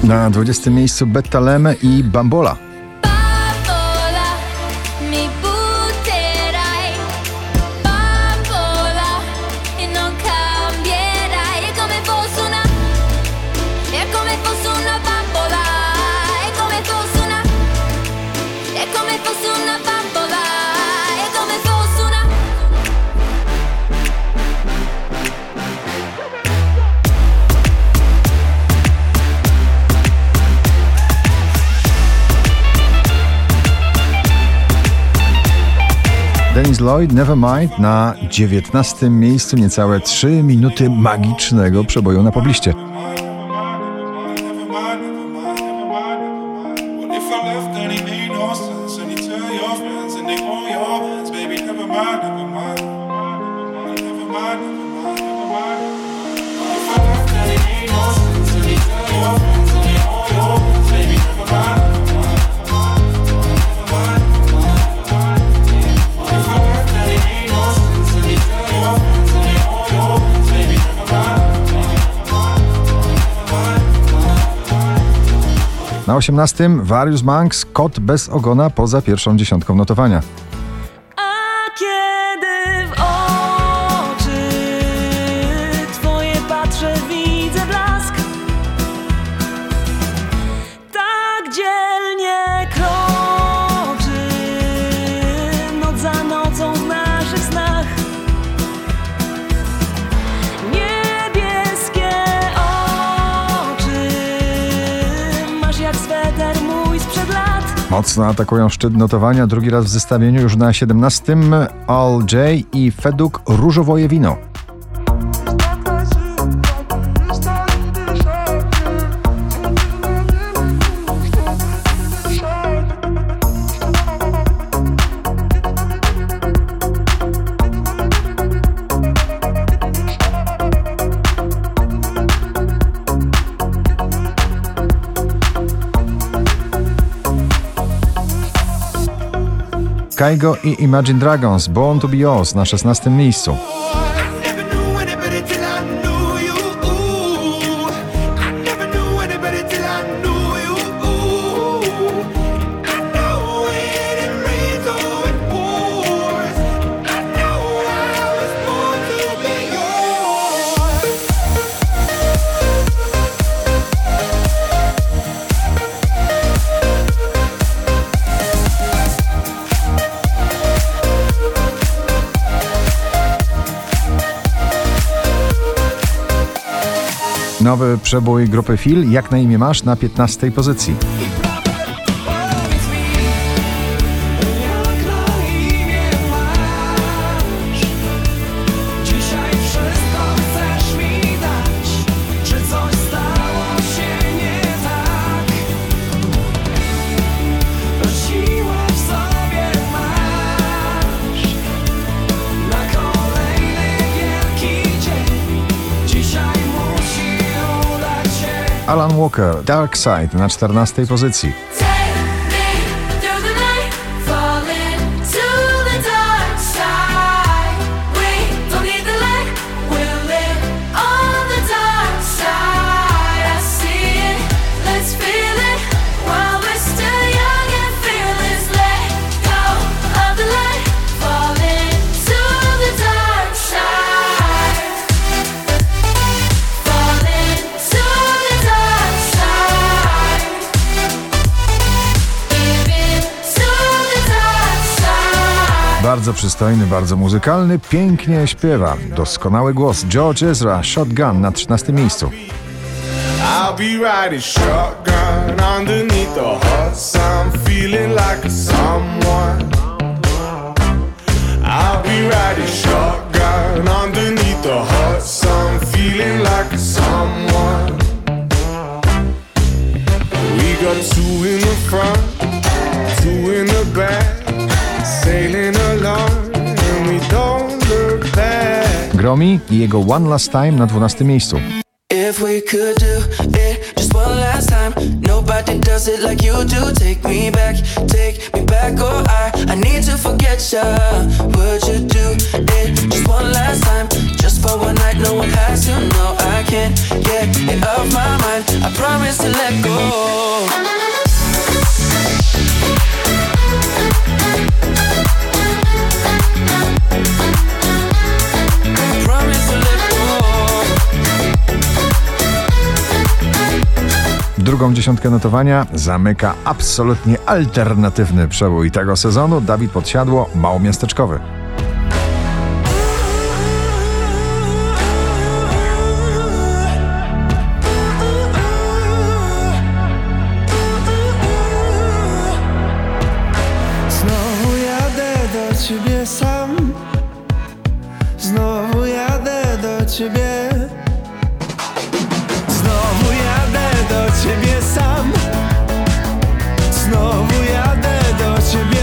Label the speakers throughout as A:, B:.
A: Na 20. miejscu Bettalemme i Bambola. Dennis Lloyd, Nevermind na 19. miejscu, niecałe 3 minuty magicznego przeboju na pobliście. Na 18. Various Monks, Kot bez ogona poza pierwszą dziesiątką notowania.
B: A kiedy w oczy Twoje patrzę, widzę blask, tak dzielnie kroczy noc za nocą w naszych snach. Niebieskie oczy masz jak sweter mój sprzed lat.
A: Mocno atakują szczyt notowania, drugi raz w zestawieniu, już na 17. All J i Feduk, Różowoje wino. Kygo i Imagine Dragons, Born to be Yours na 16. miejscu. Nowy przebój grupy Feel, Jak na imię masz, na 15. pozycji. Alan Walker, Dark Side na 14. pozycji. Bardzo przystojny, bardzo muzykalny, pięknie śpiewa. Doskonały głos. George Ezra, Shotgun na 13. miejscu. I'll be riding shotgun underneath the hot sun, feeling like someone. I'll be riding shotgun underneath the hot sun, feeling like someone. We got two in the front, two in the back. Gromi i jego One Last Time na 12. miejscu. If we could do it just one last time, nobody does it like you do. Take me back, or I need to forget ya. Would you do it just one last time? Just
C: just for one night, no one has to know. I can't get it off my mind, I promise to let go.
A: Drugą dziesiątkę notowania zamyka absolutnie alternatywny przebój tego sezonu. Dawid Podsiadło, Małomiasteczkowy.
D: Znowu jadę do ciebie sam, znowu jadę do ciebie. Znowu jadę do ciebie sam, znowu jadę do ciebie.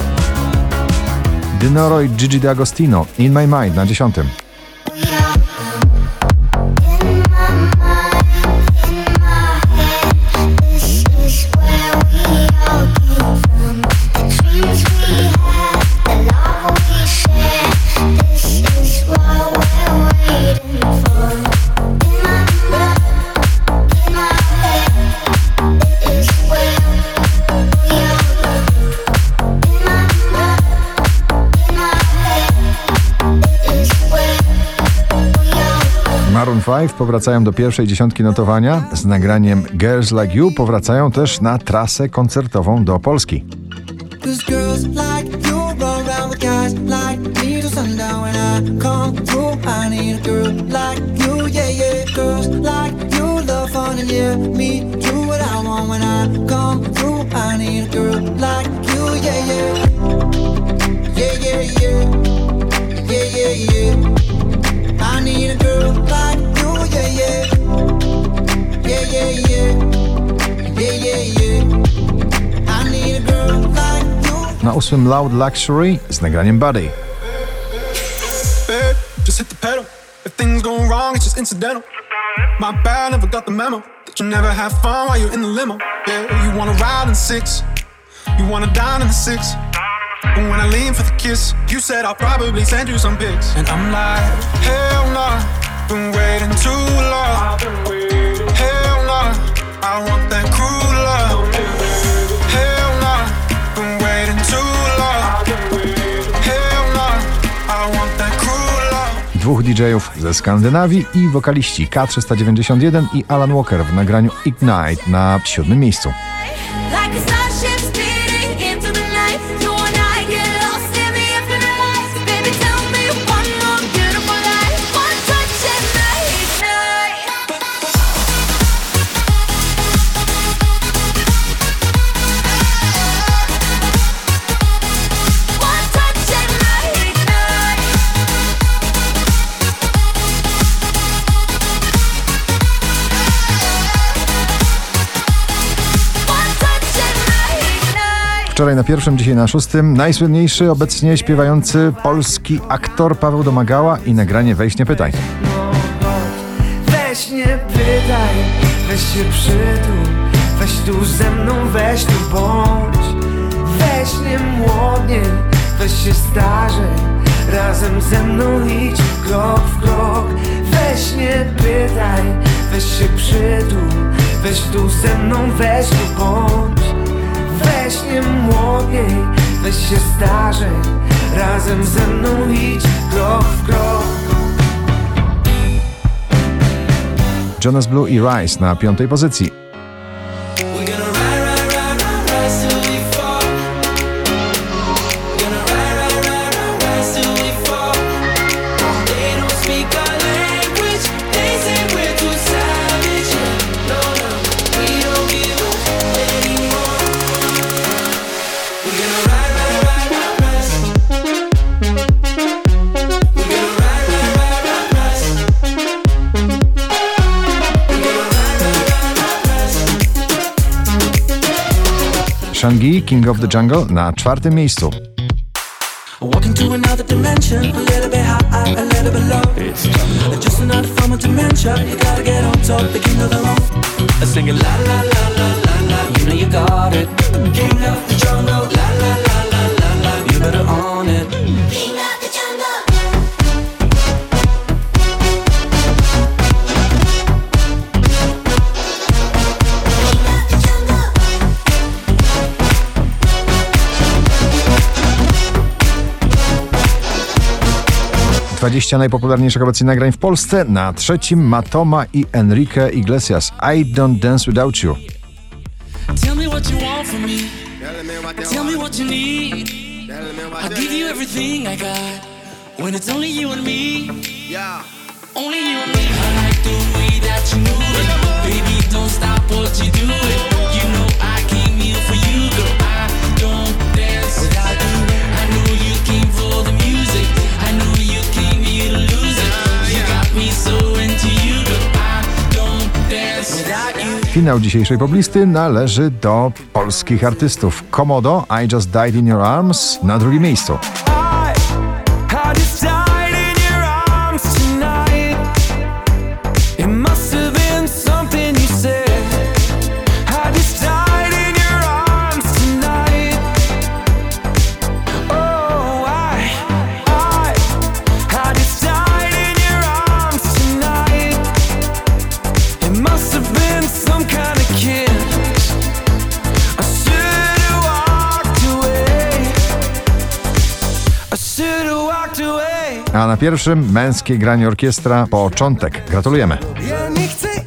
A: Dinoro i Gigi D'Agostino, In My Mind na 10. Maroon 5 powracają do pierwszej dziesiątki notowania. Z nagraniem Girls Like You powracają też na trasę koncertową do Polski. Na 8 Loud Luxury z nagraniem Body.
E: Just hit the pedal. If things go wrong, it's just incidental. My bad, never got the memo that you never have fun while you're in the limo. Yeah, you wanna ride in 6, you wanna dine in the 6. And when I lean for the kiss, you said I'll probably send you some pics. And I'm like, hell nah, been waiting too long. Hell nah, I want that cruel love. Hell nah, been waiting too long. Hell nah, I want that cruel love.
A: Dwóch DJ-ów ze Skandynawii i wokaliści K391 i Alan Walker w nagraniu Ignite na 7. miejscu. Wczoraj na 1, dzisiaj na 6. Najsłynniejszy obecnie śpiewający polski aktor Paweł Domagała i nagranie Weź nie pytaj.
D: Weź nie pytaj, weź się przytul, weź tu ze mną, weź tu bądź. Weź nie młodnie, weź się starzej, razem ze mną idź krok w krok. Weź nie pytaj, weź się przytul, weź tu ze mną, weź tu bądź. Weź nie młodniej, weź się starzej, razem ze mną idź krok w krok.
A: Jonas Blue i Rise na 5. pozycji. Shangi, King of the Jungle na 4. miejscu.
C: Walking to another dimension, a little bit high, a little bit low. It's just another form of dementia. You gotta get on top, the king of the road. Singing la la la la la la, you know you got it. King of the jungle, la la la la la la, you better own it. King of the jungle.
A: 20 najpopularniejszych obecnie nagrań w Polsce. Na trzecim Matoma i Enrique Iglesias, I Don't Dance Without You.
C: Tell me what you want from me. Tell me what you need. I'll give you everything I got. When it's only you and me. Only you and me. I like the way that you move it. Baby, don't stop what you doing. You know I came here for you, girl. I don't dance without you. I know you came for the music. I know you came here to lose it. You got me so into you, girl. I don't dance without you.
A: Finał dzisiejszej poblisty należy do polskich artystów. Komodo, I Just Died in Your Arms na drugim miejscu.
D: I just died in your arms tonight. It must have been something you said. I just died in your arms tonight. Oh, I just died in your arms tonight. It must have been some kind of kiss. I should have walked away. I should have walked away.
A: A na pierwszym męskie granie orkiestra Początek. Gratulujemy.
D: Ja nie chcę